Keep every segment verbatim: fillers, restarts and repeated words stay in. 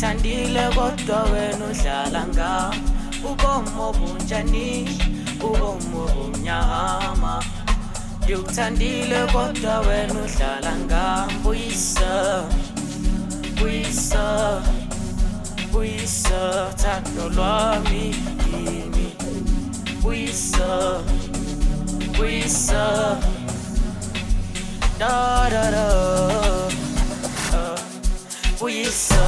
Ngikuthandile kodwa wena udlala ngami. Ubomo bunjani, ubomo bunyama. Ngikuthandile kodwa wena udlala ngami. Buyisa, buyisa, buyisa thando lwami kimi. Buyisa, buyisa, da da da. uh, Buyisa,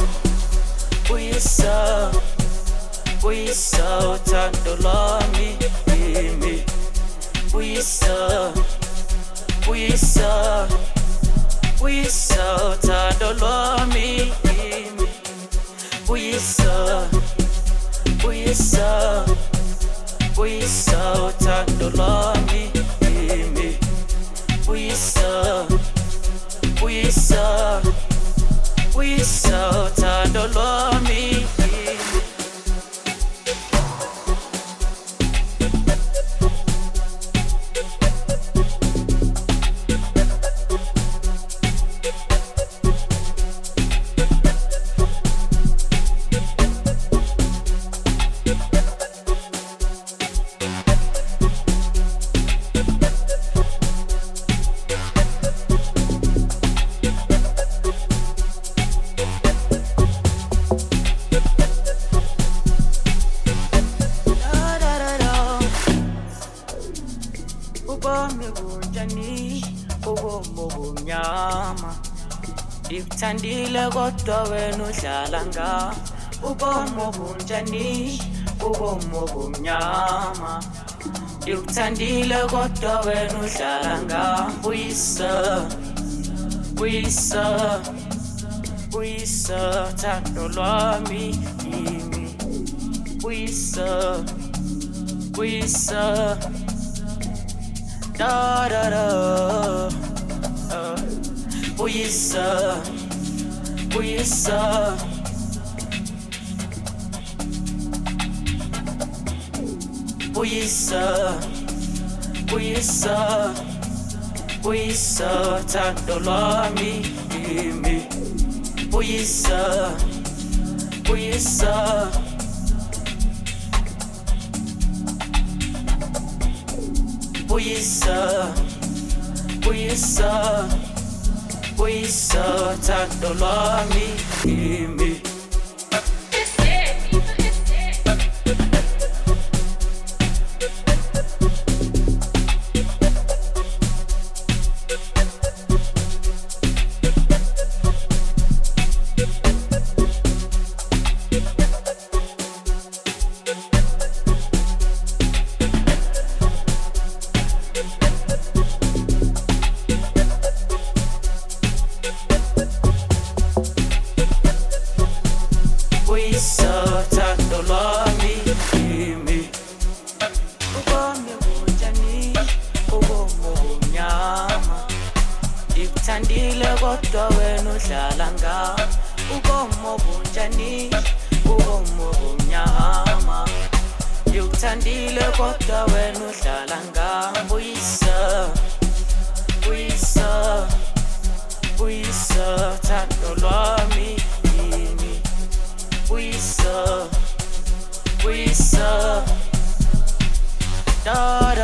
buyisa, buyisa thando lwami kimi. Buyisa, buyisa, buyisa thando lwami kimi. Buyisa, buyisa, buyisa thando lwami kimi. Buyisa, buyisa, buyisa thando lwami kimi. Ubomi bunjani, ubomo bunyama. Ngikuthandile kodwa wena udlala ngami. Ubomo bunjani, ubomo bunyama. Ngikuthandile kodwa wena udlala ngami. Buyisa, buyisa, buyisa thando lwami kimi. Buyisa, buyisa, da da da. uh, Buyisa, buyisa, buyisa, buyisa, buyisa thando lwami kimi. Buyisa, buyisa, buyisa, buyisa, buyisa thando lwami kimi. Buyisa thando lwami kimi. Ubomi bunjani, ubomo bunyama. Ngikuthandile kodwa wena udlala ngami. Ubomo bunjani, ubomo bunyama. Ngikuthandile kodwa wena udlala ngami. Buyisa, buyisa, buyisa thando lwami kimi. Buyisa, buyisa, da